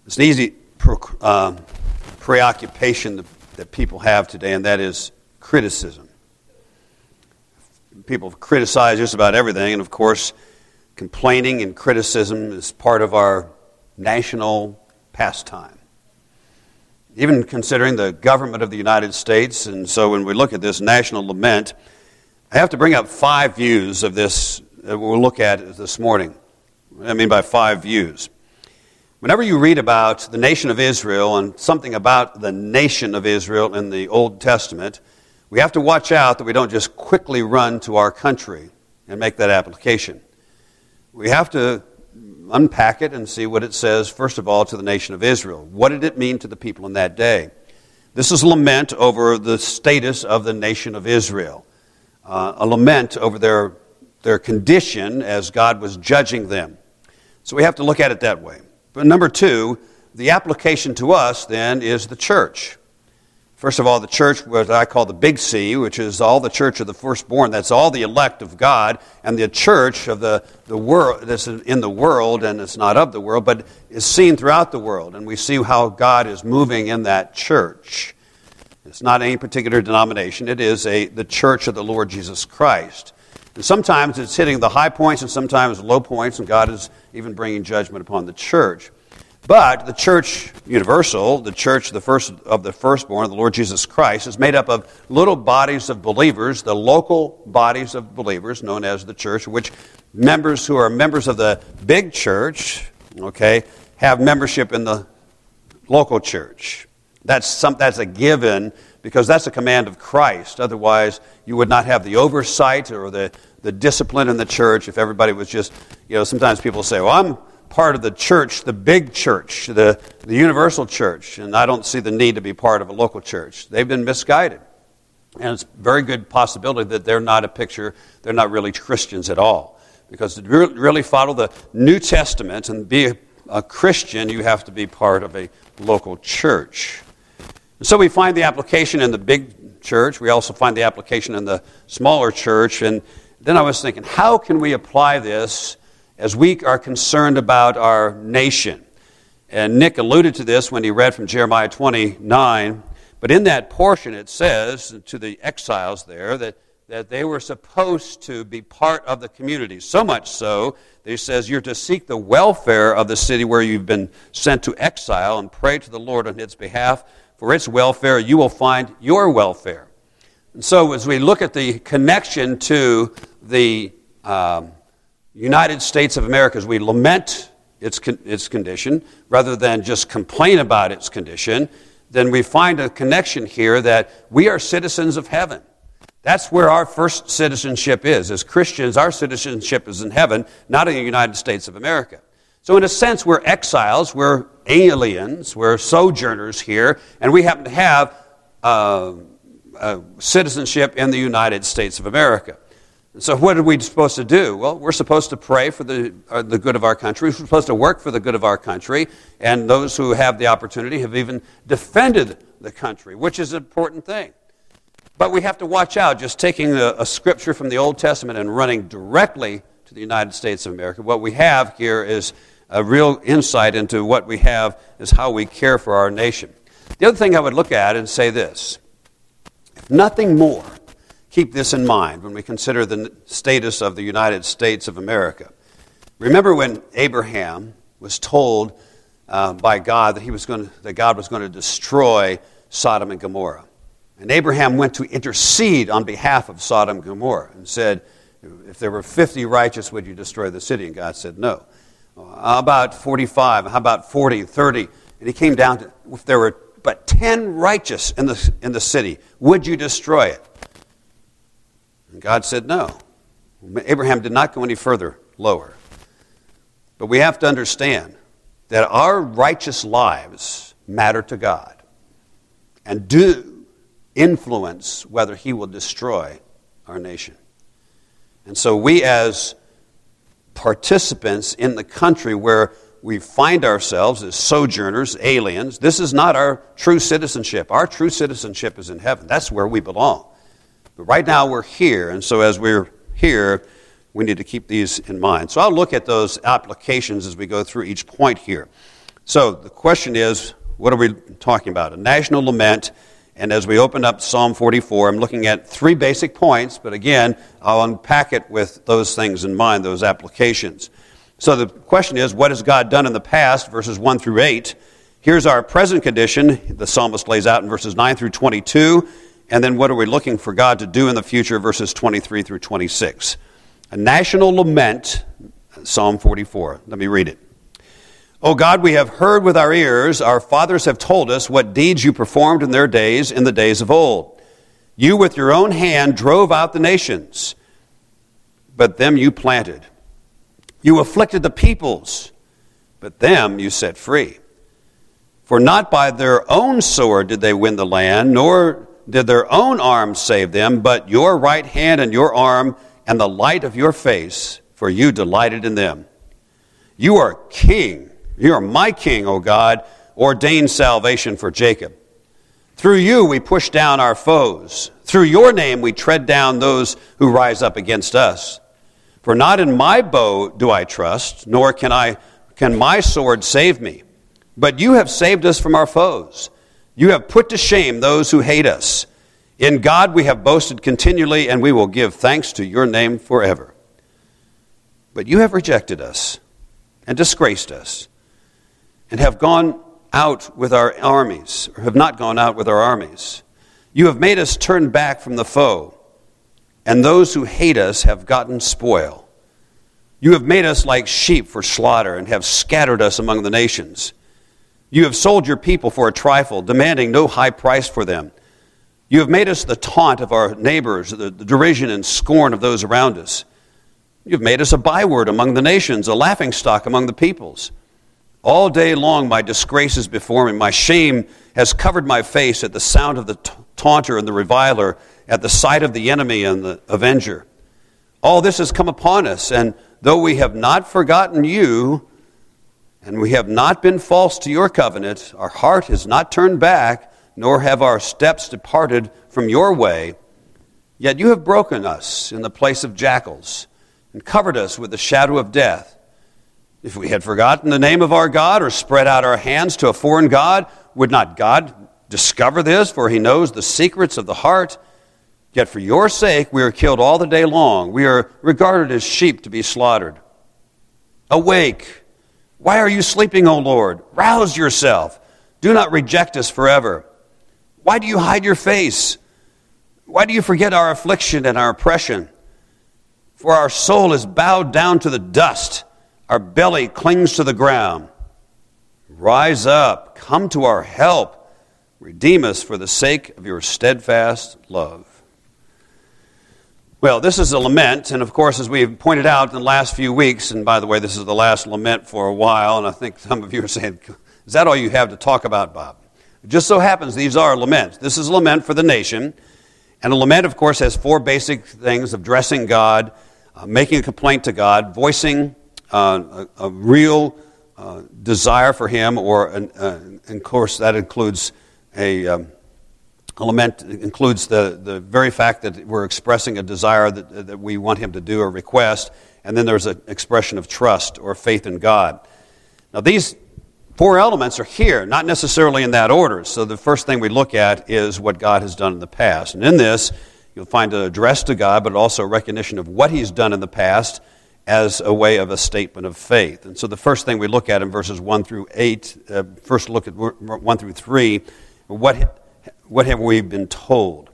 It's an easy preoccupation that people have today, and that is criticism. People criticize just about everything, and of course, complaining and criticism is part of our national pastime. Even considering the government of the United States, and so when we look at this national lament, I have to bring up 5 views of this that we'll look at this morning. What I mean by 5 views. Whenever you read about the nation of Israel and something about the nation of Israel in the Old Testament, we have to watch out that we don't just quickly run to our country and make that application. We have to unpack it and see what it says, first of all, to the nation of Israel. What did it mean to the people in that day? This is a lament over the status of the nation of Israel, a lament over their condition as God was judging them. So we have to look at it that way. But number 2, the application to us then is the church. First of all, the church, what I call the big C, which is all the church of the firstborn. That's all the elect of God, and the church of the world that's in the world, and it's not of the world, but is seen throughout the world. And we see how God is moving in that church. It's not any particular denomination. It is the church of the Lord Jesus Christ. And sometimes it's hitting the high points and sometimes low points, and God is even bringing judgment upon the church. But the church universal, the church of the firstborn, the Lord Jesus Christ, is made up of little bodies of believers, the local bodies of believers known as the church, which members who are members of the big church, have membership in the local church. That's a given because that's a command of Christ. Otherwise, you would not have the oversight or the discipline in the church if everybody was just, sometimes people say, well, I'm part of the church, the big church, the universal church, and I don't see the need to be part of a local church. They've been misguided. And it's a very good possibility that they're not really Christians at all. Because to really follow the New Testament and be a Christian, you have to be part of a local church. And so we find the application in the big church. We also find the application in the smaller church. And then I was thinking, how can we apply this as we are concerned about our nation? And Nick alluded to this when he read from Jeremiah 29, but in that portion it says to the exiles there that they were supposed to be part of the community. So much so, that he says you're to seek the welfare of the city where you've been sent to exile and pray to the Lord on its behalf. For its welfare you will find your welfare. And so as we look at the connection to the United States of America, as we lament its condition, rather than just complain about its condition, then we find a connection here that we are citizens of heaven. That's where our first citizenship is. As Christians, our citizenship is in heaven, not in the United States of America. So in a sense, we're exiles, we're aliens, we're sojourners here, and we happen to have citizenship in the United States of America. So what are we supposed to do? Well, we're supposed to pray for the good of our country. We're supposed to work for the good of our country. And those who have the opportunity have even defended the country, which is an important thing. But we have to watch out just taking a scripture from the Old Testament and running directly to the United States of America. What we have here is a real insight into what we have is how we care for our nation. The other thing I would look at and say this: if nothing more, keep this in mind when we consider the status of the United States of America. Remember when Abraham was told by God that God was going to destroy Sodom and Gomorrah. And Abraham went to intercede on behalf of Sodom and Gomorrah and said, if there were 50 righteous, would you destroy the city? And God said, no. How about 45? How about 40, 30? And he came down to, if there were but 10 righteous in the city, would you destroy it? And God said no. Abraham did not go any further lower. But we have to understand that our righteous lives matter to God and do influence whether he will destroy our nation. And so we as participants in the country where we find ourselves as sojourners, aliens, this is not our true citizenship. Our true citizenship is in heaven. That's where we belong. But right now we're here, and so as we're here, we need to keep these in mind. So I'll look at those applications as we go through each point here. So the question is, what are we talking about? A national lament. And as we open up Psalm 44, I'm looking at 3 basic points, but again, I'll unpack it with those things in mind, those applications. So the question is, what has God done in the past, verses 1 through 8? Here's our present condition, the psalmist lays out in verses 9 through 22, and then what are we looking for God to do in the future, verses 23 through 26. A national lament, Psalm 44. Let me read it. O God, we have heard with our ears, our fathers have told us what deeds you performed in their days, in the days of old. You with your own hand drove out the nations, but them you planted. You afflicted the peoples, but them you set free. For not by their own sword did they win the land, nor did their own arm save them, but your right hand and your arm and the light of your face, for you delighted in them. You are king. You are my king, O God, ordained salvation for Jacob. Through you we push down our foes. Through your name we tread down those who rise up against us. For not in my bow do I trust, nor can my sword save me. But you have saved us from our foes. You have put to shame those who hate us. In God we have boasted continually, and we will give thanks to your name forever. But you have rejected us and disgraced us, and have gone out with our armies, or have not gone out with our armies. You have made us turn back from the foe, and those who hate us have gotten spoil. You have made us like sheep for slaughter, and have scattered us among the nations. You have sold your people for a trifle, demanding no high price for them. You have made us the taunt of our neighbors, the derision and scorn of those around us. You have made us a byword among the nations, a laughingstock among the peoples. All day long my disgrace is before me. My shame has covered my face at the sound of the taunter and the reviler, at the sight of the enemy and the avenger. All this has come upon us, and though we have not forgotten you, and we have not been false to your covenant, our heart has not turned back, nor have our steps departed from your way. Yet you have broken us in the place of jackals, and covered us with the shadow of death. If we had forgotten the name of our God, or spread out our hands to a foreign God, would not God discover this? For he knows the secrets of the heart. Yet for your sake we are killed all the day long. We are regarded as sheep to be slaughtered. Awake! Why are you sleeping, O Lord? Rouse yourself. Do not reject us forever. Why do you hide your face? Why do you forget our affliction and our oppression? For our soul is bowed down to the dust. Our belly clings to the ground. Rise up, come to our help. Redeem us for the sake of your steadfast love. Well, this is a lament, and of course, as we've pointed out in the last few weeks, and by the way, this is the last lament for a while, and I think some of you are saying, is that all you have to talk about, Bob? It just so happens these are laments. This is a lament for the nation, and a lament, of course, has 4 basic things: of addressing God, making a complaint to God, voicing a real desire for him, or and of course that includes a lament includes the very fact that we're expressing a desire that we want him to do, a request, and then there's an expression of trust or faith in God. Now these 4 elements are here, not necessarily in that order. So the first thing we look at is what God has done in the past, and in this you'll find an address to God, but also a recognition of what he's done in the past as a way of a statement of faith. And so the first thing we look at in verses 1 through 8, first look at 1 through 3, what have we been told?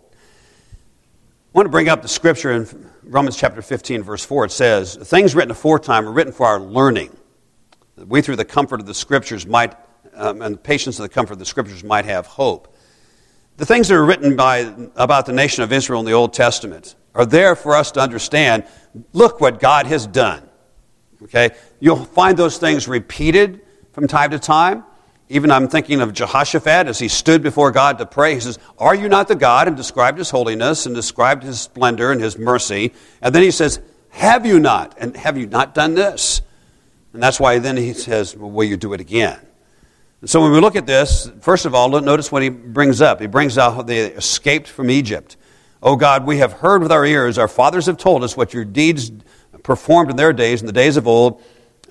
I want to bring up the scripture in Romans chapter 15, verse 4. It says, things written aforetime are written for our learning, that we through the comfort of the scriptures might, and the patience of the comfort of the scriptures might have hope. The things that are written about the nation of Israel in the Old Testament are there for us to understand, look what God has done. Okay? You'll find those things repeated from time to time. Even I'm thinking of Jehoshaphat as he stood before God to pray. He says, are you not the God? And described his holiness and described his splendor and his mercy. And then he says, have you not? And have you not done this? And that's why then he says, well, will you do it again? And so when we look at this, first of all, notice what he brings up. He brings out how they escaped from Egypt. Oh God, we have heard with our ears, our fathers have told us what your deeds performed in their days, in the days of old,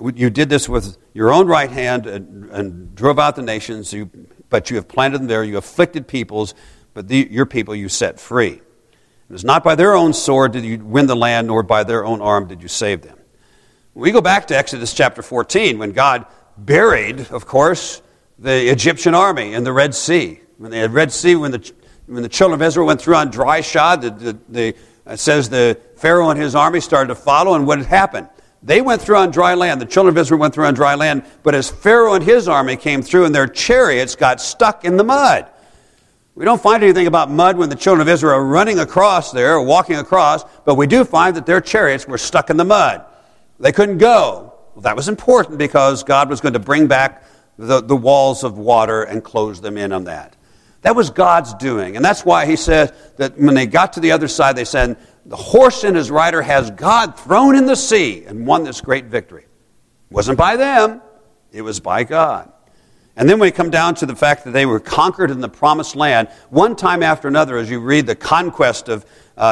You did this with your own right hand and drove out the nations, but you have planted them there. You afflicted peoples, but your people you set free. It was not by their own sword did you win the land, nor by their own arm did you save them. We go back to Exodus chapter 14, when God buried, of course, the Egyptian army in the Red Sea. When the children of Israel went through on dry shod, it says the Pharaoh and his army started to follow, and what had happened? They went through on dry land. The children of Israel went through on dry land, but as Pharaoh and his army came through, and their chariots got stuck in the mud. We don't find anything about mud when the children of Israel are running across there, or walking across, but we do find that their chariots were stuck in the mud. They couldn't go. Well, that was important because God was going to bring back the walls of water and close them in on that. That was God's doing. And that's why he said that when they got to the other side, they said, the horse and his rider has God thrown in the sea and won this great victory. It wasn't by them. It was by God. And then we come down to the fact that they were conquered in the promised land, one time after another, as you read the conquest of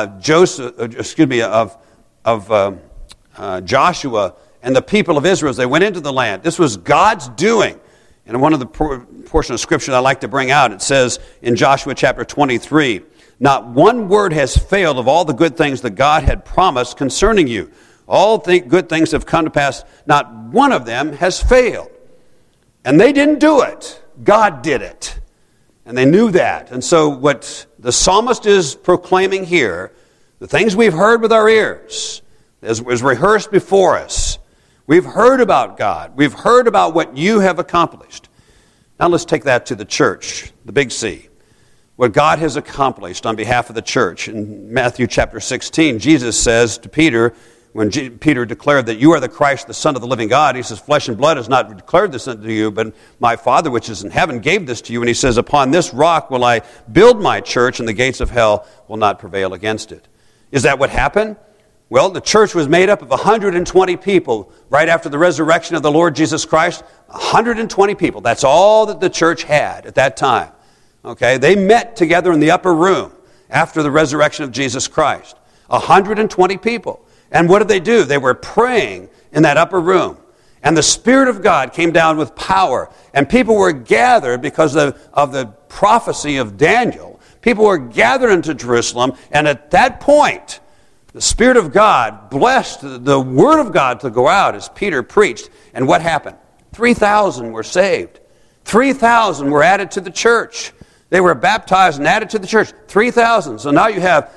Joshua and the people of Israel as they went into the land. This was God's doing. And one of the portion of Scripture I like to bring out, it says in Joshua chapter 23, not one word has failed of all the good things that God had promised concerning you. All good things have come to pass. Not one of them has failed. And they didn't do it. God did it. And they knew that. And so what the psalmist is proclaiming here, the things we've heard with our ears, as was rehearsed before us, we've heard about God. We've heard about what you have accomplished. Now let's take that to the church, the big C. What God has accomplished on behalf of the church. In Matthew chapter 16, Jesus says to Peter, when Peter declared that you are the Christ, the Son of the living God, he says, flesh and blood has not declared this unto you, but my Father which is in heaven gave this to you. And he says, upon this rock will I build my church, and the gates of hell will not prevail against it. Is that what happened? Well, the church was made up of 120 people. Right after the resurrection of the Lord Jesus Christ, 120 people. That's all that the church had at that time. Okay, they met together in the upper room after the resurrection of Jesus Christ. 120 people. And what did they do? They were praying in that upper room. And the Spirit of God came down with power. And people were gathered because of the prophecy of Daniel. People were gathered into Jerusalem. And at that point, the Spirit of God blessed the Word of God to go out as Peter preached. And what happened? 3,000 were saved. 3,000 were added to the church. They were baptized and added to the church. 3,000. So now you have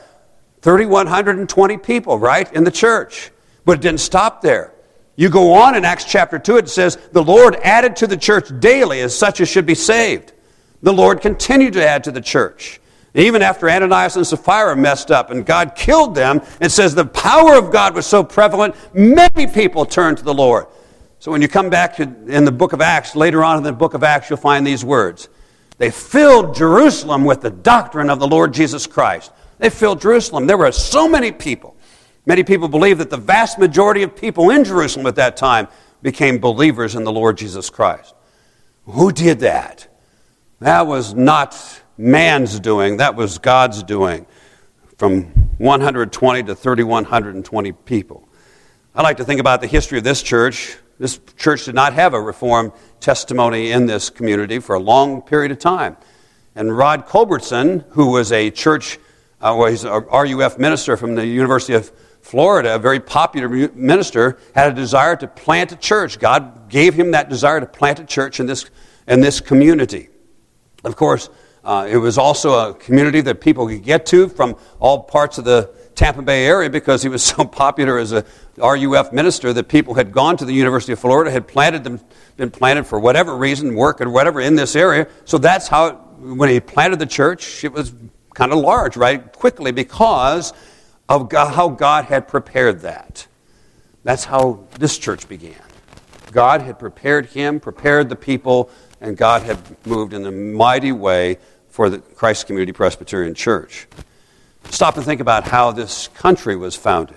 3,120 people, right, in the church. But it didn't stop there. You go on in Acts chapter 2, it says, the Lord added to the church daily as such as should be saved. The Lord continued to add to the church. Even after Ananias and Sapphira messed up and God killed them, it says the power of God was so prevalent, many people turned to the Lord. So when you come back in the book of Acts, later on in the book of Acts, you'll find these words. They filled Jerusalem with the doctrine of the Lord Jesus Christ. They filled Jerusalem. There were so many people. Many people believe that the vast majority of people in Jerusalem at that time became believers in the Lord Jesus Christ. Who did that? That was not man's doing. That was God's doing. From 120 to 3,120 people. I like to think about the history of this church. This church did not have a Reformed testimony in this community for a long period of time. And Rod Culbertson, who was a church, he's an RUF minister from the University of Florida, a very popular minister, had a desire to plant a church. God gave him that desire to plant a church in this community. Of course, it was also a community that people could get to from all parts of the Tampa Bay area because he was so popular as a RUF minister that people had gone to the University of Florida, had been planted for whatever reason, work or whatever in this area. So that's how, when he planted the church, it was kind of large, right, quickly because of how God had prepared that. That's how this church began. God had prepared him, prepared the people, and God had moved in a mighty way for the Christ Community Presbyterian Church. Stop and think about how this country was founded.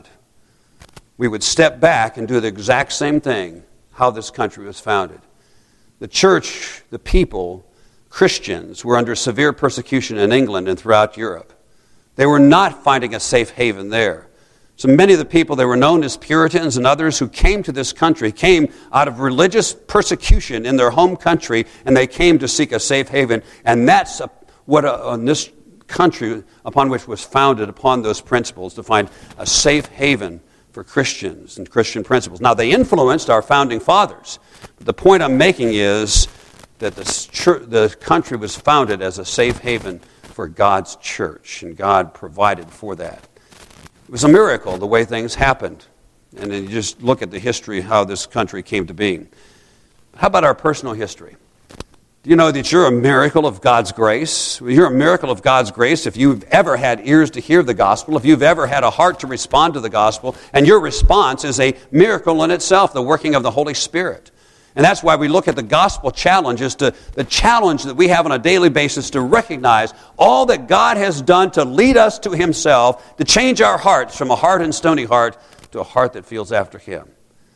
We would step back and do the exact same thing, how this country was founded. The church, the people, Christians were under severe persecution in England and throughout Europe. They were not finding a safe haven there. So many of the people, they were known as Puritans, and others who came to this country came out of religious persecution in their home country, and they came to seek a safe haven. And that's this country upon which was founded upon those principles, to find a safe haven for Christians and Christian principles. Now, they influenced our founding fathers. But the point I'm making is that the country was founded as a safe haven for God's church, and God provided for that. It was a miracle the way things happened. And then you just look at the history, how this country came to being. How about our personal history? Do you know that you're a miracle of God's grace? You're a miracle of God's grace if you've ever had ears to hear the gospel, if you've ever had a heart to respond to the gospel, and your response is a miracle in itself, the working of the Holy Spirit. And that's why we look at the gospel challenge, as to the challenge that we have on a daily basis to recognize all that God has done to lead us to Himself, to change our hearts from a hard and stony heart to a heart that feels after Him.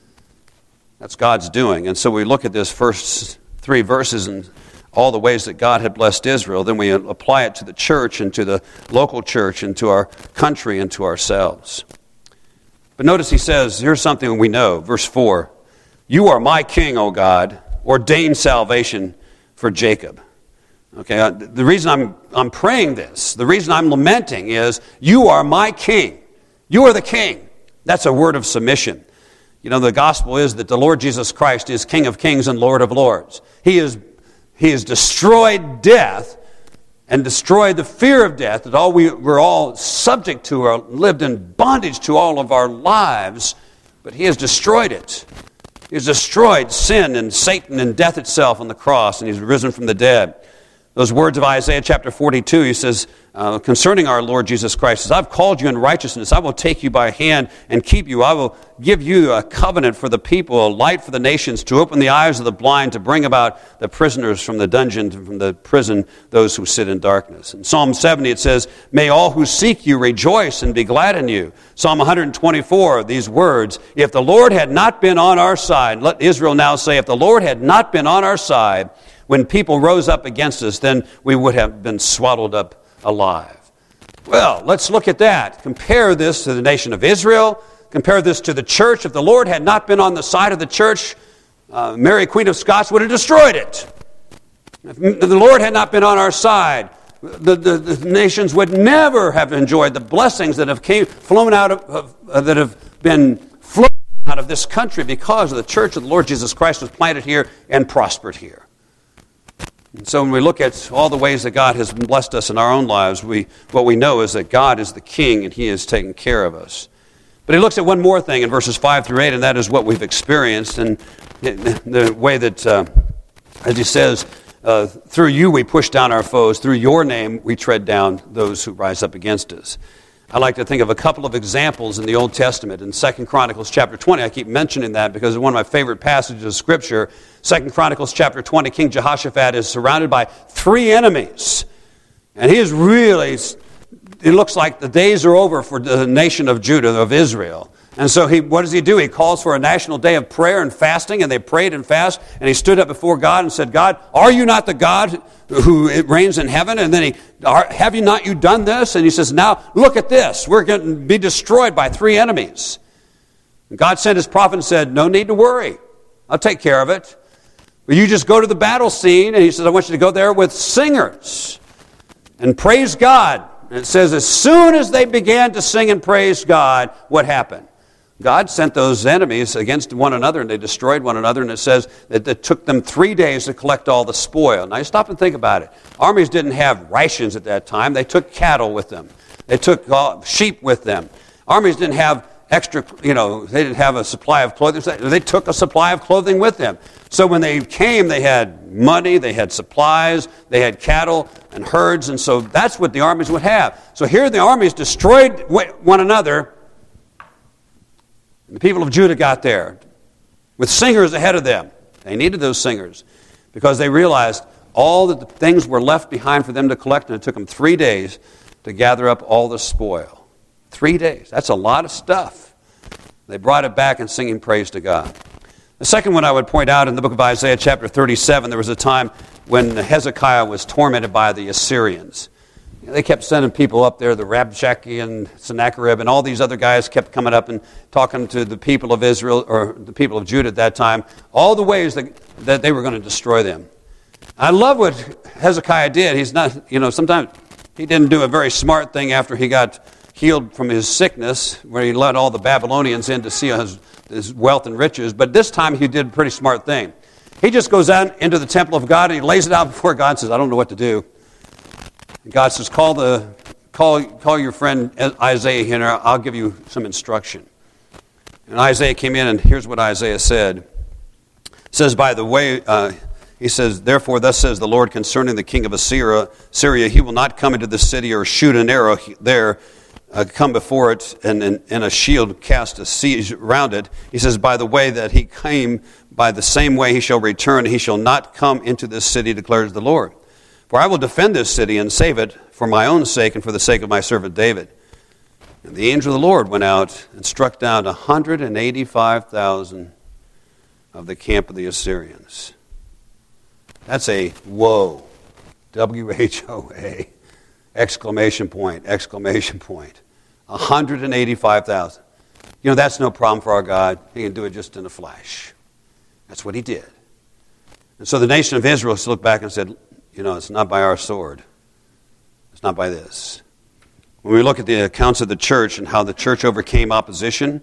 That's God's doing. And so we look at this first 3 verses and all the ways that God had blessed Israel. Then we apply it to the church and to the local church and to our country and to ourselves. But notice he says, here's something we know. Verse 4. You are my king, O God, ordain salvation for Jacob. Okay, the reason I'm praying this, the reason I'm lamenting is, you are my king. You are the king. That's a word of submission. You know, the gospel is that the Lord Jesus Christ is King of kings and Lord of lords. He has destroyed death and destroyed the fear of death that we're all subject to or lived in bondage to all of our lives, but He has destroyed it. He has destroyed sin and Satan and death itself on the cross, and He's risen from the dead. Those words of Isaiah chapter 42, he says, concerning our Lord Jesus Christ, says, I've called you in righteousness. I will take you by hand and keep you. I will give you a covenant for the people, a light for the nations, to open the eyes of the blind, to bring about the prisoners from the dungeon, from the prison, those who sit in darkness. In Psalm 70, it says, may all who seek you rejoice and be glad in you. Psalm 124, these words, if the Lord had not been on our side, let Israel now say, if the Lord had not been on our side, when people rose up against us, then we would have been swallowed up alive. Well, let's look at that. Compare this to the nation of Israel. Compare this to the church. If the Lord had not been on the side of the church, Mary, Queen of Scots, would have destroyed it. If the Lord had not been on our side, the nations would never have enjoyed the blessings that have flown out that have been flowing out of this country, because of the church of the Lord Jesus Christ was planted here and prospered here. And so when we look at all the ways that God has blessed us in our own lives, what we know is that God is the King and He is taking care of us. But he looks at one more thing in verses 5 through 8, and that is what we've experienced, and the way that, as he says, through you we push down our foes, through your name we tread down those who rise up against us. I like to think of a couple of examples in the Old Testament. In 2 Chronicles chapter 20, I keep mentioning that because it's one of my favorite passages of Scripture. 2 Chronicles chapter 20, King Jehoshaphat is surrounded by 3 enemies. And he is really, it looks like the days are over for the nation of Judah, of Israel. And so what does he do? He calls for a national day of prayer and fasting, and they prayed and fasted, and he stood up before God and said, God, are you not the God who reigns in heaven? And then have you not done this? And he says, now look at this. We're going to be destroyed by 3 enemies. And God sent his prophet and said, no need to worry. I'll take care of it. But you just go to the battle scene, and he says, I want you to go there with singers and praise God. And it says, as soon as they began to sing and praise God, what happened? God sent those enemies against one another, and they destroyed one another, and it says that it took them 3 days to collect all the spoil. Now, you stop and think about it. Armies didn't have rations at that time. They took cattle with them. They took sheep with them. Armies didn't have extra, they didn't have a supply of clothing. They took a supply of clothing with them. So when they came, they had money, they had supplies, they had cattle and herds, and so that's what the armies would have. So here the armies destroyed one another. The people of Judah got there with singers ahead of them. They needed those singers because they realized all that the things were left behind for them to collect, and it took them 3 days to gather up all the spoil. 3 days. That's a lot of stuff. They brought it back and singing praise to God. The second one I would point out in the book of Isaiah chapter 37, there was a time when Hezekiah was tormented by the Assyrians. they kept sending people up there, the Rabshakeh and Sennacherib and all these other guys kept coming up and talking to the people of Israel, or the people of Judah at that time, all the ways that they were going to destroy them. I love what Hezekiah did. He's not, sometimes he didn't do a very smart thing after he got healed from his sickness, where he let all the Babylonians in to see his wealth and riches, but this time he did a pretty smart thing. He just goes out into the temple of God and he lays it out before God and says, I don't know what to do. And God says, call your friend Isaiah here, and I'll give you some instruction. And Isaiah came in, and here's what Isaiah said. It says, by the way, he says, therefore, thus says the Lord concerning the king of Syria, he will not come into the city or shoot an arrow there, come before it, and a shield cast a siege around it. He says, by the way that he came, by the same way he shall return, he shall not come into this city, declares the Lord. For I will defend this city and save it for my own sake and for the sake of my servant David. And the angel of the Lord went out and struck down 185,000 of the camp of the Assyrians. That's a whoa, W-H-O-A, exclamation point. 185,000. That's no problem for our God. He can do it just in a flash. That's what he did. And so the nation of Israel looked back and said, it's not by our sword. It's not by this. When we look at the accounts of the church and how the church overcame opposition,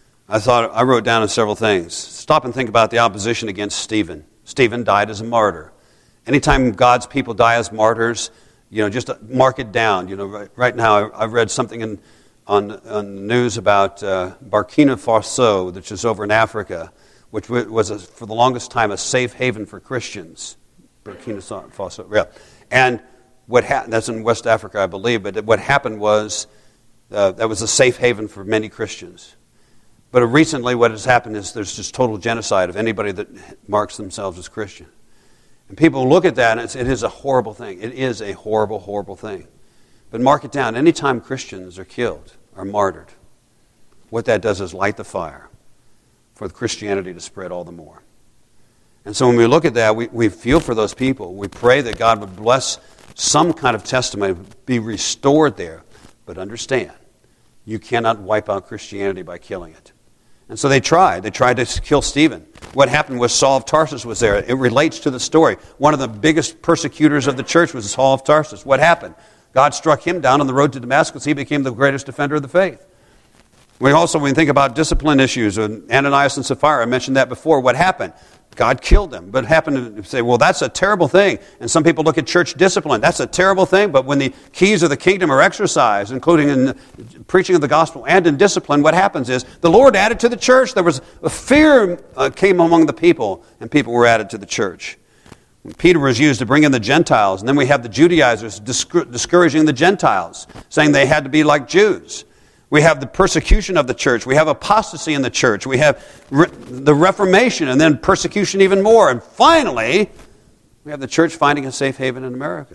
I wrote down several things. Stop and think about the opposition against Stephen. Stephen died as a martyr. Anytime God's people die as martyrs, just mark it down. Right now I've read something on the news about Burkina Faso, which is over in Africa, which was for the longest time a safe haven for Christians. Burkina Faso, yeah. And what happened, that's in West Africa, I believe, but what happened was that was a safe haven for many Christians. But recently what has happened is there's just total genocide of anybody that marks themselves as Christian. And people look at that and it is a horrible thing. It is a horrible, horrible thing. But mark it down. Anytime Christians are killed, are martyred, what that does is light the fire for Christianity to spread all the more. And so when we look at that, we feel for those people. We pray that God would bless some kind of testimony, be restored there. But understand, you cannot wipe out Christianity by killing it. And so they tried. They tried to kill Stephen. What happened was Saul of Tarsus was there. It relates to the story. One of the biggest persecutors of the church was Saul of Tarsus. What happened? God struck him down on the road to Damascus. He became the greatest defender of the faith. When we think about discipline issues, Ananias and Sapphira, I mentioned that before. What happened? God killed them. But happened to say, well, that's a terrible thing. And some people look at church discipline. That's a terrible thing. But when the keys of the kingdom are exercised, including in the preaching of the gospel and in discipline, what happens is the Lord added to the church. There was a fear came among the people, and people were added to the church. When Peter was used to bring in the Gentiles, and then we have the Judaizers discouraging the Gentiles, saying they had to be like Jews. We have the persecution of the church. We have apostasy in the church. We have the Reformation, and then persecution even more. And finally, we have the church finding a safe haven in America.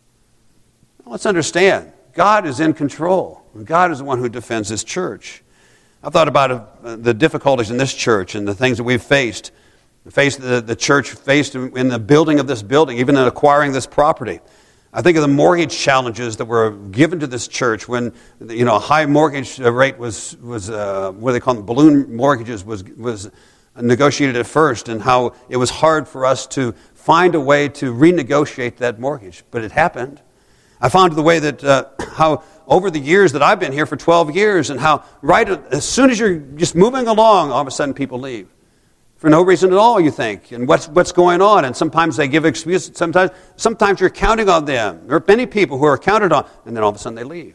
Now, let's understand, God is in control. And God is the one who defends His church. I've thought about the difficulties in this church and the things that we've faced. The church faced in the building of this building, even in acquiring this property. I think of the mortgage challenges that were given to this church when a high mortgage rate was what they call them, balloon mortgages was negotiated at first, and how it was hard for us to find a way to renegotiate that mortgage. But it happened. I found the way that how over the years that I've been here for 12 years, and how as soon as you're just moving along, all of a sudden people leave. For no reason at all, you think. And what's going on? And sometimes they give excuses. Sometimes you're counting on them. There are many people who are counted on, and then all of a sudden they leave.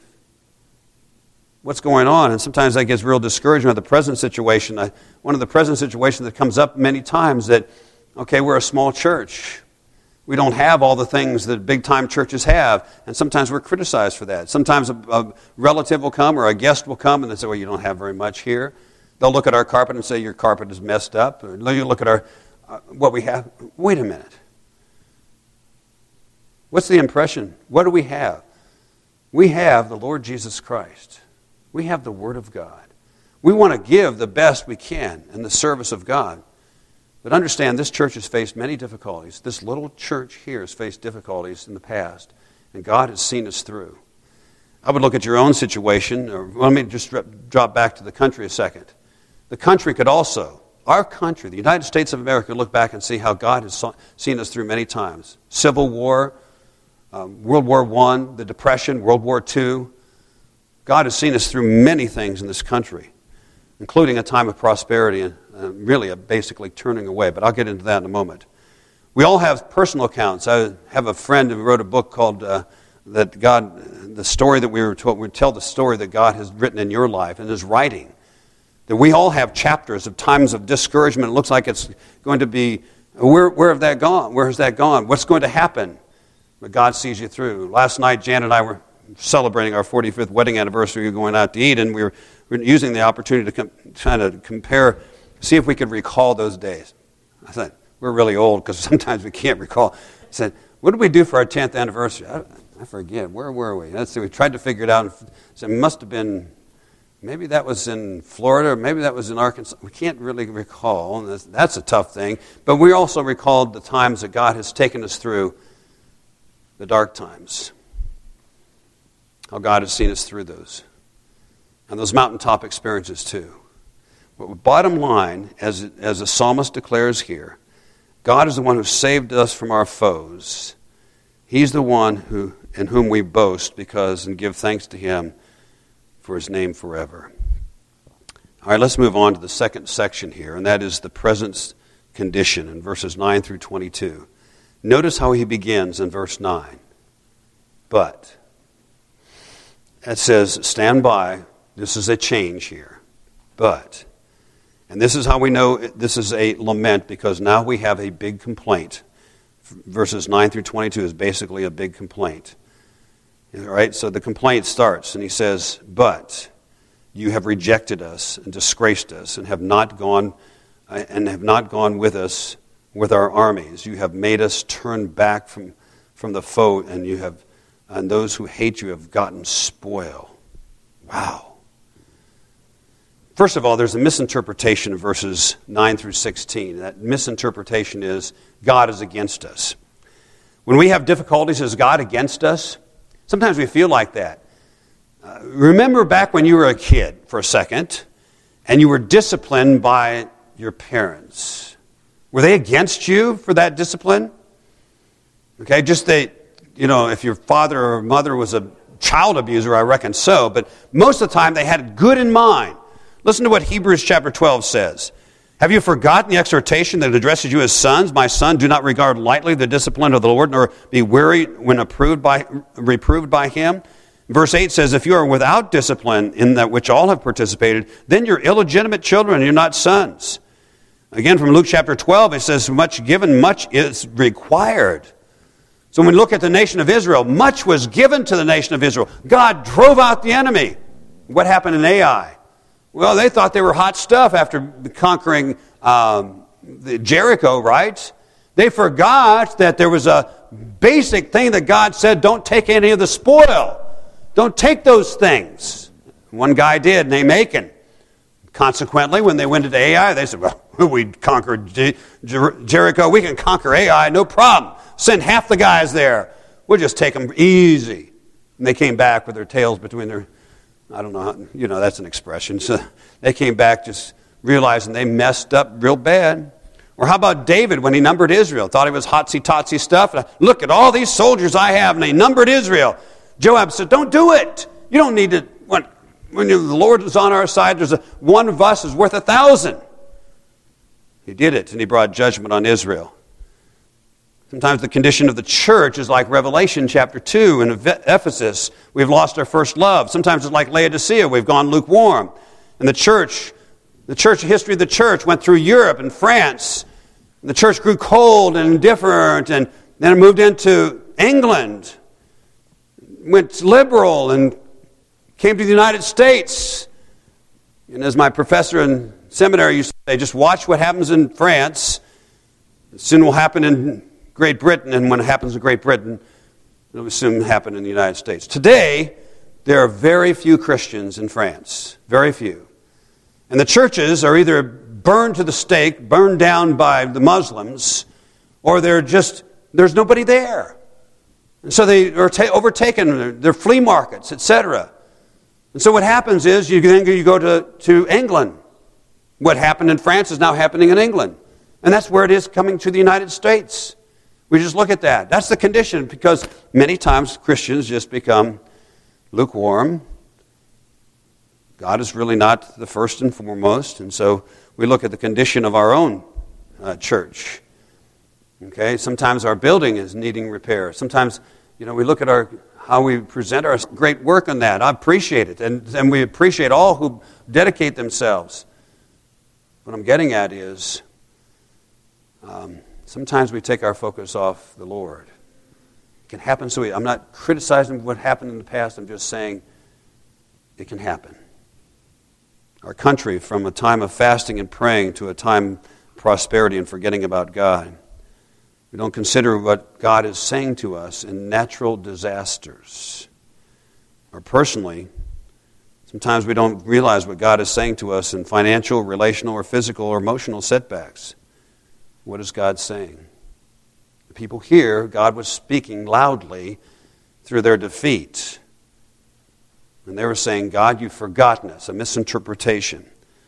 What's going on? And sometimes that gets real discouraging with the present situation. One of the present situations that comes up many times that, okay, we're a small church. We don't have all the things that big-time churches have, and sometimes we're criticized for that. Sometimes a relative will come or a guest will come, and they say, well, you don't have very much here. They'll look at our carpet and say, your carpet is messed up. Or you look at what we have. Wait a minute. What's the impression? What do we have? We have the Lord Jesus Christ. We have the Word of God. We want to give the best we can in the service of God. But understand, this church has faced many difficulties. This little church here has faced difficulties in the past. And God has seen us through. I would look at your own situation, or let me just drop back to the country a second. The country could also, our country, the United States of America, look back and see how God has seen us through many times. Civil War, World War I, the Depression, World War II. God has seen us through many things in this country, including a time of prosperity and really a basically turning away. But I'll get into that in a moment. We all have personal accounts. I have a friend who wrote a book called that God, the story that we were told, we tell the story that God has written in your life in His writing. That we all have chapters of times of discouragement. It looks like it's going to be, where have that gone? Where has that gone? What's going to happen? But God sees you through. Last night, Jan and I were celebrating our 45th wedding anniversary. We were going out to eat, and we were using the opportunity to try to compare, see if we could recall those days. I thought, we're really old because sometimes we can't recall. I said, what did we do for our 10th anniversary? I forget. Where were we? Let's see. We tried to figure it out. So it must have been, maybe that was in Florida, or maybe that was in Arkansas. We can't really recall. And that's a tough thing. But we also recalled the times that God has taken us through, the dark times. How God has seen us through those. And those mountaintop experiences too. But bottom line, as the psalmist declares here, God is the one who saved us from our foes. He's the one in whom we boast and give thanks to Him for His name forever. All right, let's move on to the second section here, and that is the present condition in verses 9 through 22. Notice how he begins in verse 9. But. It says, stand by. This is a change here. But. And this is how we know this is a lament, because now we have a big complaint. Verses 9 through 22 is basically a big complaint. All right, so the complaint starts, and he says, but you have rejected us and disgraced us and have not gone with us with our armies. You have made us turn back from the foe, and those who hate you have gotten spoil. Wow. First of all, there's a misinterpretation of verses 9 through 16. That misinterpretation is God is against us. When we have difficulties, is God against us? Sometimes we feel like that. Remember back when you were a kid for a second, and you were disciplined by your parents. Were they against you for that discipline? Okay, if your father or mother was a child abuser, I reckon so, but most of the time they had good in mind. Listen to what Hebrews chapter 12 says. Have you forgotten the exhortation that addresses you as sons? My son, do not regard lightly the discipline of the Lord, nor be weary when reproved by Him. Verse 8 says, if you are without discipline in that which all have participated, then you're illegitimate children and you're not sons. Again, from Luke chapter 12, it says, much given, much is required. So when we look at the nation of Israel, much was given to the nation of Israel. God drove out the enemy. What happened in Ai? Well, they thought they were hot stuff after conquering Jericho, right? They forgot that there was a basic thing that God said, don't take any of the spoil. Don't take those things. One guy did, named Achan. Consequently, when they went into Ai, they said, well, we conquered Jericho. We can conquer Ai, no problem. Send half the guys there. We'll just take them easy. And they came back with their tails between their... I don't know, that's an expression. So they came back just realizing they messed up real bad. Or how about David when he numbered Israel? Thought he was hotsy-totsy stuff. Look at all these soldiers I have, and he numbered Israel. Joab said, don't do it. You don't need to. When the Lord is on our side, one of us is worth 1,000. He did it, and he brought judgment on Israel. Sometimes the condition of the church is like Revelation chapter 2 in Ephesus. We've lost our first love. Sometimes it's like Laodicea. We've gone lukewarm. And the history of the church went through Europe and France. And the church grew cold and indifferent, and then it moved into England. Went liberal and came to the United States. And as my professor in seminary used to say, just watch what happens in France. It soon will happen in Great Britain, and when it happens in Great Britain, it will soon happen in the United States. Today, there are very few Christians in France. Very few. And the churches are either burned to the stake, burned down by the Muslims, or there's nobody there. And so they are overtaken, their flea markets, etc. And so what happens is you go to England. What happened in France is now happening in England. And that's where it is coming to the United States. We just look at that. That's the condition, because many times Christians just become lukewarm. God is really not the first and foremost. And so we look at the condition of our own church. Okay, sometimes our building is needing repair. Sometimes, we look at how we present our great work on that. I appreciate it, and we appreciate all who dedicate themselves. What I'm getting at is sometimes we take our focus off the Lord. It can happen so I'm not criticizing what happened in the past. I'm just saying it can happen. Our country, from a time of fasting and praying to a time of prosperity and forgetting about God. We don't consider what God is saying to us in natural disasters. Or personally, sometimes we don't realize what God is saying to us in financial, relational, or physical or emotional setbacks. What is God saying? The people here, God was speaking loudly through their defeat. And they were saying, God, you've forgotten us, a misinterpretation.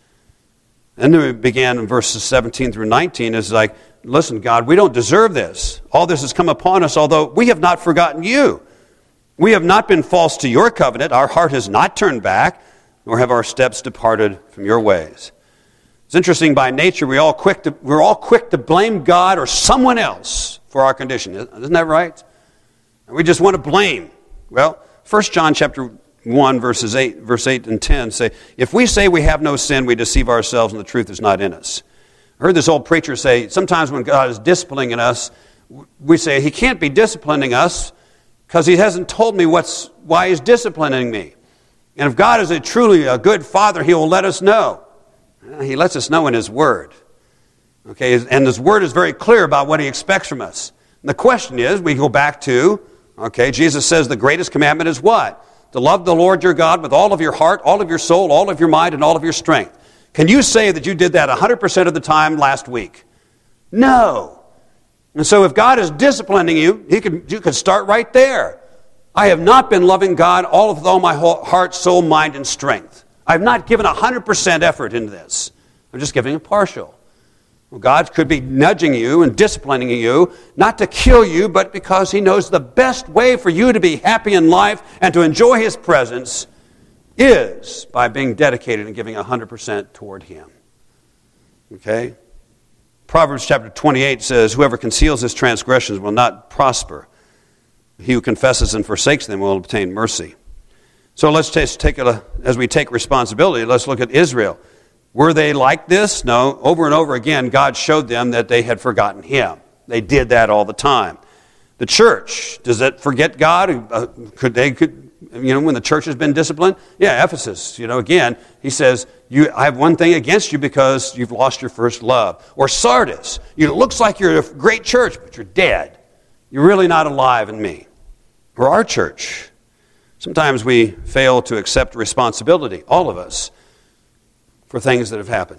Then we began in verses 17 through 19. It's like, listen, God, we don't deserve this. All this has come upon us, although we have not forgotten you. We have not been false to your covenant. Our heart has not turned back, nor have our steps departed from your ways. It's interesting, by nature, we're all quick to blame God or someone else for our condition. Isn't that right? And we just want to blame. Well, 1 John chapter 1, verse 8 and 10 say, if we say we have no sin, we deceive ourselves and the truth is not in us. I heard this old preacher say, sometimes when God is disciplining us, we say, he can't be disciplining us because he hasn't told me why he's disciplining me. And if God is truly a good father, he will let us know. He lets us know in his word. Okay, and his word is very clear about what he expects from us. And the question is, we go back to, Jesus says the greatest commandment is what? To love the Lord your God with all of your heart, all of your soul, all of your mind, and all of your strength. Can you say that you did that 100% of the time last week? No. And so if God is disciplining you, you could start right there. I have not been loving God with all my heart, soul, mind, and strength. I have not given 100% effort into this. I'm just giving a partial. Well, God could be nudging you and disciplining you, not to kill you, but because he knows the best way for you to be happy in life and to enjoy his presence is by being dedicated and giving 100% toward him. Okay? Proverbs chapter 28 says, whoever conceals his transgressions will not prosper. He who confesses and forsakes them will obtain mercy. So let's as we take responsibility, let's look at Israel. Were they like this? No. Over and over again, God showed them that they had forgotten him. They did that all the time. The church, does it forget God? When the church has been disciplined? Yeah, Ephesus, again, he says, I have one thing against you because you've lost your first love. Or Sardis, it looks like you're a great church, but you're dead. You're really not alive in me. Or our church. Sometimes we fail to accept responsibility, all of us, for things that have happened.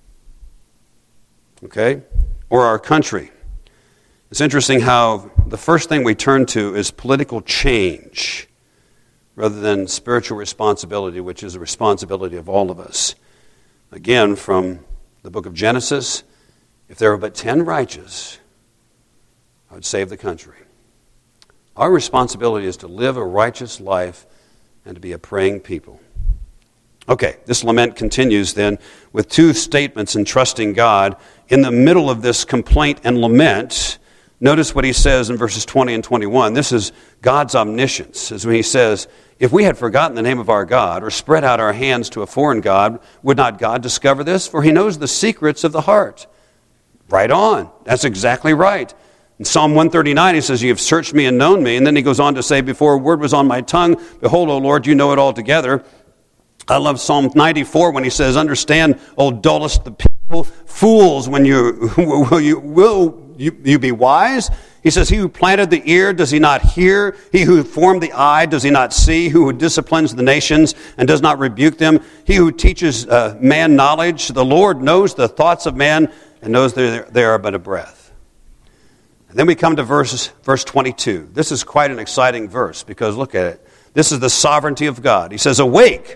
Okay? Or our country. It's interesting how the first thing we turn to is political change rather than spiritual responsibility, which is a responsibility of all of us. Again, from the book of Genesis, if there were but 10 righteous, I would save the country. Our responsibility is to live a righteous life and to be a praying people. Okay, this lament continues then with two statements in trusting God. In the middle of this complaint and lament, notice what he says in verses 20 and 21. This is God's omniscience, as when he says, if we had forgotten the name of our God or spread out our hands to a foreign God, would not God discover this? For he knows the secrets of the heart. Right on. That's exactly right. In Psalm 139, he says, you have searched me and known me. And then he goes on to say, before a word was on my tongue, behold, O Lord, you know it altogether. I love Psalm 94 when he says, understand, O dullest the people, fools, when will you be wise? He says, he who planted the ear, does he not hear? He who formed the eye, does he not see? He who disciplines the nations and does not rebuke them? He who teaches man knowledge, the Lord knows the thoughts of man and knows they are but a breath. And then we come to verse 22. This is quite an exciting verse because look at it. This is the sovereignty of God. He says, awake.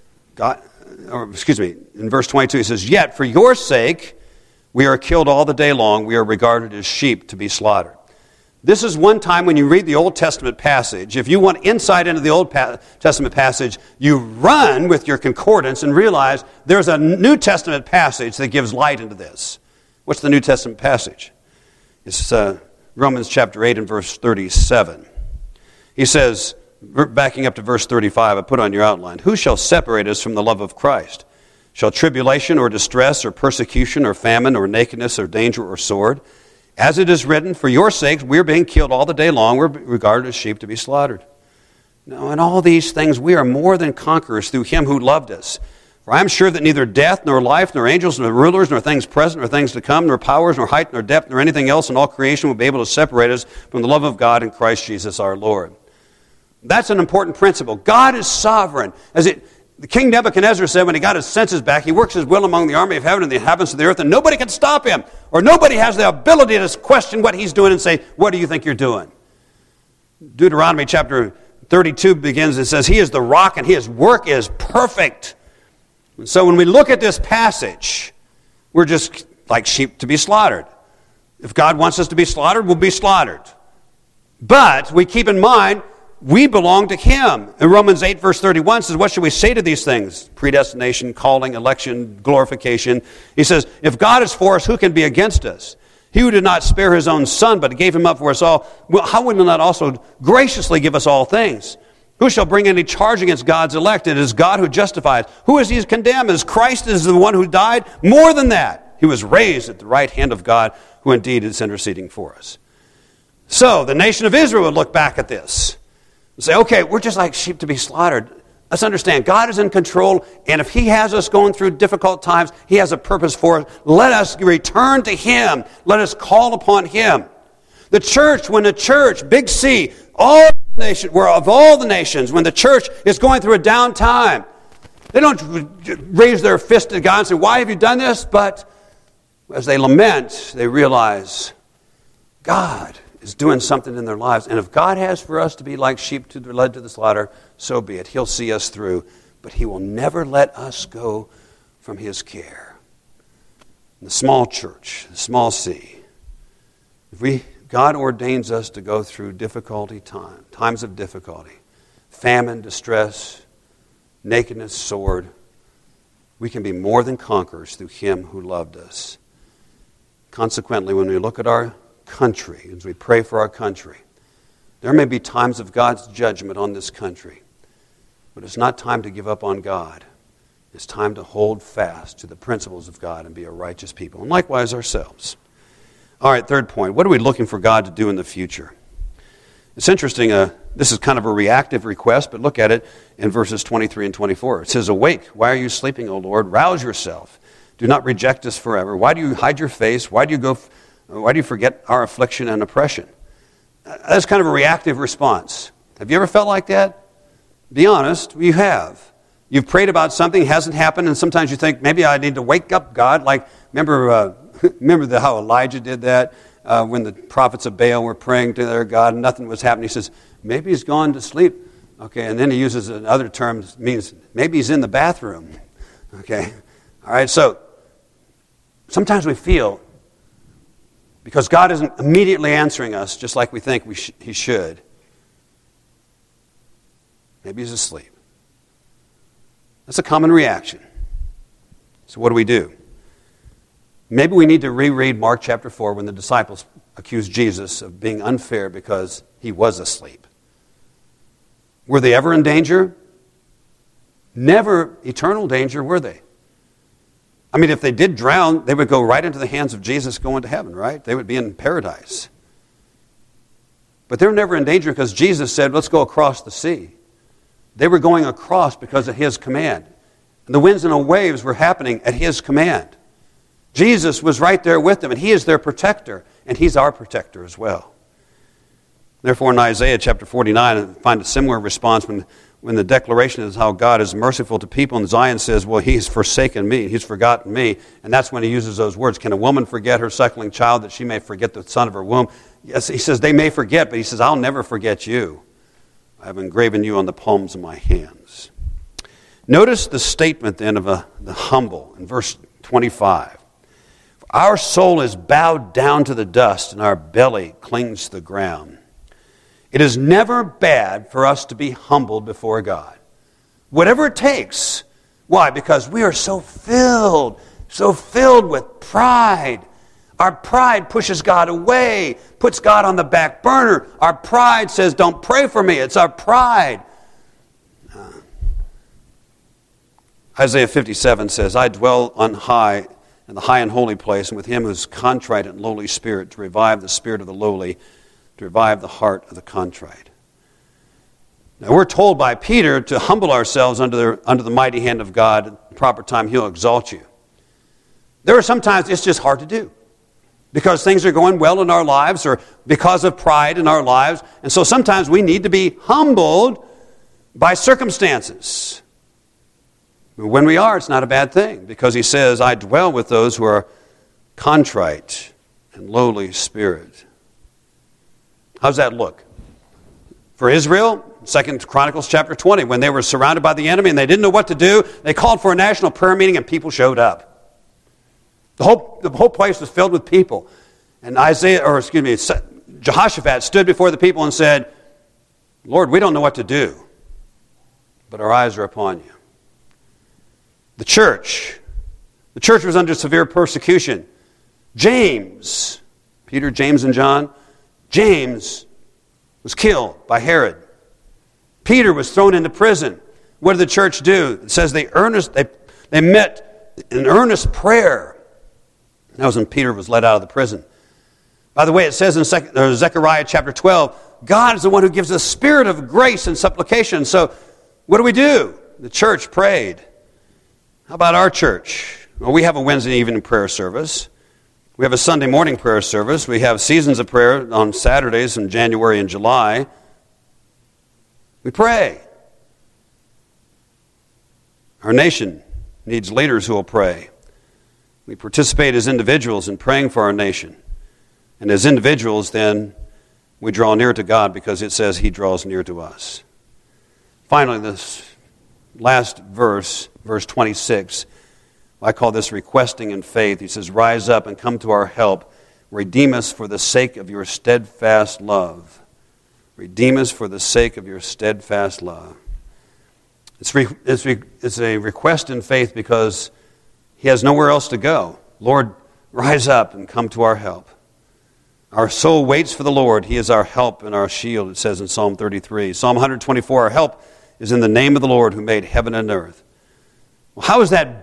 In verse 22 he says, yet for your sake we are killed all the day long. We are regarded as sheep to be slaughtered. This is one time when you read the Old Testament passage, if you want insight into the Old Testament passage, you run with your concordance and realize there's a New Testament passage that gives light into this. What's the New Testament passage? It's Romans chapter 8 and verse 37. He says, backing up to verse 35, I put on your outline, who shall separate us from the love of Christ? Shall tribulation or distress or persecution or famine or nakedness or danger or sword? As it is written, for your sakes we're being killed all the day long. We're regarded as sheep to be slaughtered. Now, in all these things we are more than conquerors through him who loved us. For I am sure that neither death, nor life, nor angels, nor rulers, nor things present, nor things to come, nor powers, nor height, nor depth, nor anything else in all creation will be able to separate us from the love of God in Christ Jesus our Lord. That's an important principle. God is sovereign. The King Nebuchadnezzar said when he got his senses back, he works his will among the army of heaven and the inhabitants of the earth, and nobody can stop him, or nobody has the ability to question what he's doing and say, what do you think you're doing? Deuteronomy chapter 32 begins, it says, he is the rock and his work is perfect. And so when we look at this passage, we're just like sheep to be slaughtered. If God wants us to be slaughtered, we'll be slaughtered. But we keep in mind, we belong to him. In Romans 8 verse 31 says, what should we say to these things? Predestination, calling, election, glorification. He says, if God is for us, who can be against us? He who did not spare his own son, but gave him up for us all, how will he not also graciously give us all things? Who shall bring any charge against God's elect? It is God who justifies. Who is he to condemn? Is Christ is the one who died? More than that, he was raised at the right hand of God, who indeed is interceding for us. So the nation of Israel would look back at this and say, okay, we're just like sheep to be slaughtered. Let's understand, God is in control, and if he has us going through difficult times, he has a purpose for us. Let us return to him. Let us call upon him. The church, when the church, big C, all the nation, of all the nations, when the church is going through a down time, they don't raise their fist at God and say, why have you done this? But as they lament, they realize God is doing something in their lives. And if God has for us to be like sheep led to the slaughter, so be it. He'll see us through. But he will never let us go from his care. The small church, the small C, God ordains us to go through times of difficulty, famine, distress, nakedness, sword. We can be more than conquerors through him who loved us. Consequently, when we look at our country, as we pray for our country, there may be times of God's judgment on this country, but it's not time to give up on God. It's time to hold fast to the principles of God and be a righteous people, and likewise ourselves. All right, third point. What are we looking for God to do in the future? It's interesting. This is kind of a reactive request, but look at it in verses 23 and 24. It says, awake, why are you sleeping, O Lord? Rouse yourself. Do not reject us forever. Why do you hide your face? Why do you forget our affliction and oppression? That's kind of a reactive response. Have you ever felt like that? Be honest, you have. You've prayed about something, hasn't happened, and sometimes you think, maybe I need to wake up God. Like, remember how Elijah did that when the prophets of Baal were praying to their God and nothing was happening. He says, maybe he's gone to sleep. Okay, and then he uses another term, means maybe he's in the bathroom. Okay, all right, so sometimes we feel, because God isn't immediately answering us just like we think he should, maybe he's asleep. That's a common reaction. So what do? Maybe we need to reread Mark chapter 4 when the disciples accused Jesus of being unfair because he was asleep. Were they ever in danger? Never eternal danger, were they? I mean, if they did drown, they would go right into the hands of Jesus going to heaven, right? They would be in paradise. But they were never in danger because Jesus said, let's go across the sea. They were going across because of his command. And the winds and the waves were happening at his command. Jesus was right there with them, and he is their protector, and he's our protector as well. Therefore, in Isaiah chapter 49, I find a similar response when the declaration is how God is merciful to people, and Zion says, well, he's forsaken me, he's forgotten me, and that's when he uses those words. Can a woman forget her suckling child that she may forget the son of her womb? yes, he says, they may forget, but he says, I'll never forget you. I have engraven you on the palms of my hands. Notice the statement then of the humble in verse 25. Our soul is bowed down to the dust, and our belly clings to the ground. It is never bad for us to be humbled before God. Whatever it takes. Why? Because we are so filled with pride. Our pride pushes God away, puts God on the back burner. Our pride says, don't pray for me. It's our pride. Isaiah 57 says, I dwell on high, in the high and holy place, and with him who is contrite and lowly spirit, to revive the spirit of the lowly, to revive the heart of the contrite. Now we're told by Peter to humble ourselves under the mighty hand of God. At the proper time, he'll exalt you. There are sometimes it's just hard to do because things are going well in our lives or because of pride in our lives. And so sometimes we need to be humbled by circumstances. When we are, it's not a bad thing because he says, I dwell with those who are contrite and lowly spirit. How's that look? For Israel, 2 Chronicles chapter 20, when they were surrounded by the enemy and they didn't know what to do, they called for a national prayer meeting and people showed up. The whole place was filled with people. And Jehoshaphat stood before the people and said, Lord, we don't know what to do, but our eyes are upon you. The church was under severe persecution. James, Peter, James, and John, James was killed by Herod. Peter was thrown into prison. What did the church do? It says they met in earnest prayer. That was when Peter was let out of the prison. By the way, it says in Zechariah chapter 12, God is the one who gives the spirit of grace and supplication. So what do? The church prayed. How about our church? Well, we have a Wednesday evening prayer service. We have a Sunday morning prayer service. We have seasons of prayer on Saturdays in January and July. We pray. Our nation needs leaders who will pray. We participate as individuals in praying for our nation. And as individuals, then, we draw near to God because it says he draws near to us. Finally, this last verse, verse 26, I call this requesting in faith. He says, rise up and come to our help. Redeem us for the sake of your steadfast love. Redeem us for the sake of your steadfast love. It's a request in faith because he has nowhere else to go. Lord, rise up and come to our help. Our soul waits for the Lord. He is our help and our shield, it says in Psalm 33. Psalm 124, our help is in the name of the Lord who made heaven and earth. Well, how does that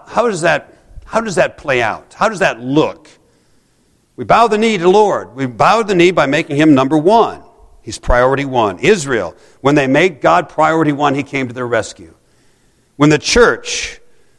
play out? How does that look? We bow the knee to the Lord. We bow the knee by making him number one. He's priority one. Israel, when they made God priority one, he came to their rescue. When the church,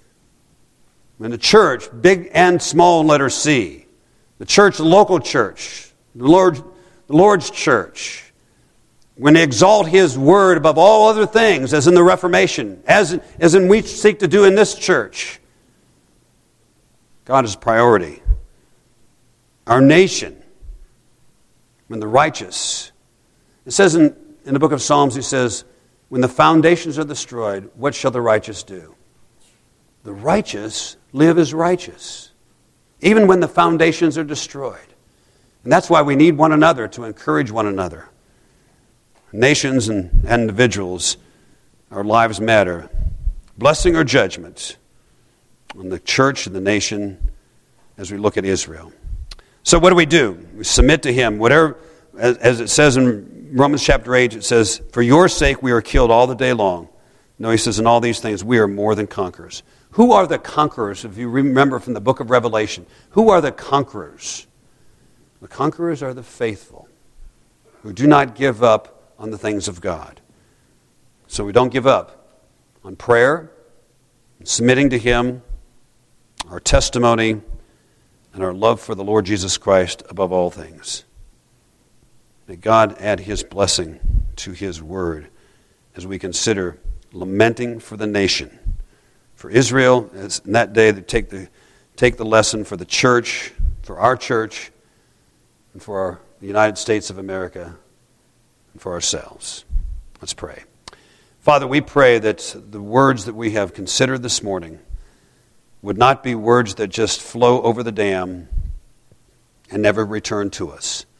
big and small letter C, the church, the local church, the Lord's church, when they exalt his word above all other things, as in the Reformation, as in we seek to do in this church, God is priority. Our nation, when the righteous, it says in the book of Psalms, he says, when the foundations are destroyed, what shall the righteous do? The righteous live as righteous, even when the foundations are destroyed. And that's why we need one another to encourage one another. Nations and individuals, our lives matter. Blessing or judgment on the church and the nation as we look at Israel. So what do? We submit to him. Whatever, as it says in Romans chapter 8, it says, for your sake we are killed all the day long. No, he says, in all these things we are more than conquerors. Who are the conquerors? If you remember from the book of Revelation, who are the conquerors? The conquerors are the faithful who do not give up on the things of God. So we don't give up on prayer, submitting to him, our testimony, and our love for the Lord Jesus Christ above all things. May God add his blessing to his word as we consider lamenting for the nation. For Israel, as in that day, they take the lesson for the church, for our church, and for the United States of America and for ourselves. Let's pray. Father, we pray that the words that we have considered this morning would not be words that just flow over the dam and never return to us.